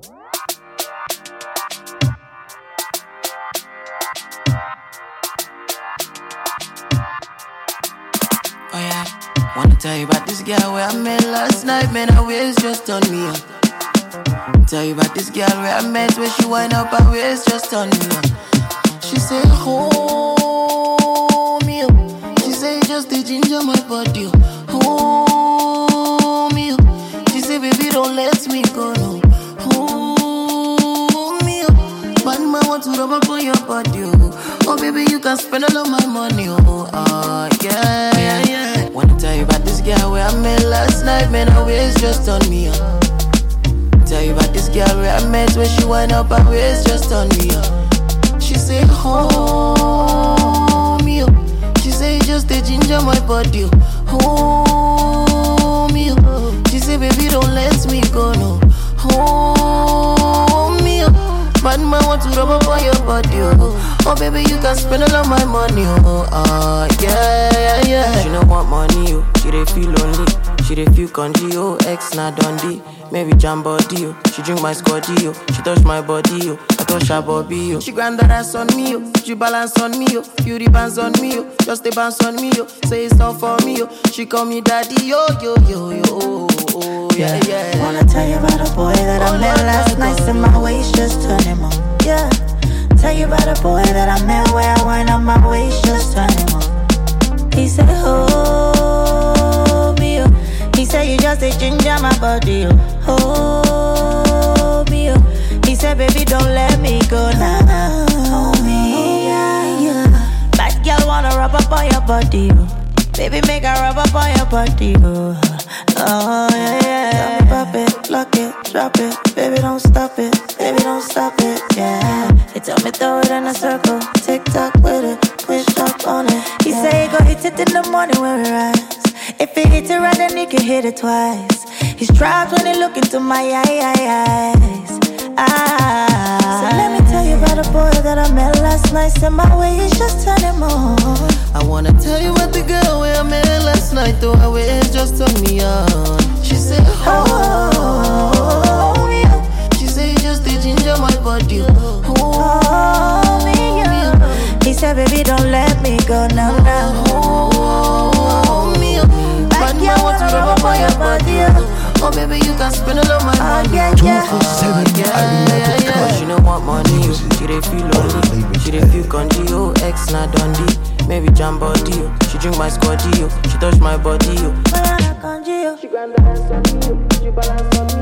Oh yeah, wanna tell you about this girl where I met last night, man, her waist just turned me on. Tell you about this girl where I met, where she wind up her waist just turned me on. She said, hold me up. She said, just the ginger my body. Hold me up. She said, baby, don't let me go, no. Hold me up. But man want to rub up on your body, oh, baby, you can spend all of my money, yeah. Wanna tell you about this girl where I met last night, man, her waist just turned me on. Tell you about this girl where I met, where she wind up her waist just turned me on. She say, hold me up. She say, just the ginger my body. Hold me up. She say, baby, don't let me go, no. Hold me up. Bad man want to rub up on your body, oh, baby, you can spend all of my money, yeah. She don't want money, she dey feel lonely. She dey feel congee, ex na Dundee. Maybe jam body, she drink my scotty, she touch my body, I touch her bobby, She grind that ass on me, she balance on me, beauty bands on me, just a bounce on me, say it's all for me, She call me daddy, yo, yeah. Wanna tell you about a boy that I met last night, and my waist just turned him on, yeah. Tell you about a boy that I met where I wind up my waist just turned him on. He said, hold me up. He said, you just a ginger my body, hold me up. He said, baby, don't let me go now. Hold me, yeah. Bad girl wanna rub up on your body, baby, make her rub up on your body, oh yeah. Tell me pop it, lock it, drop it, baby, don't stop it, yeah. He tell me throw it in a circle, tick tock with it, push up on it. He say he go hit it in the morning when we rise. If he hit it right, then he can hit it twice. He's trapped when he look into my eyes. So let me tell you about a boy that I met last night, and my way is just turning on. I wanna tell you about the girl where I met last night, though her waist just turned me on. She said, hold me up. She said, just the ginger my body. Hold me up. He said, baby, don't let me go now. Hold me up. Bad man want to rub up on your body. Oh, baby, you can spend all of my money. 24/7, yeah. She don't want money, she dey feel lonely. She dey feel congee, ex na Dundee. Maybe jam body, she drink my scotty, she touch my body, She grind the ass on me, she balance on me.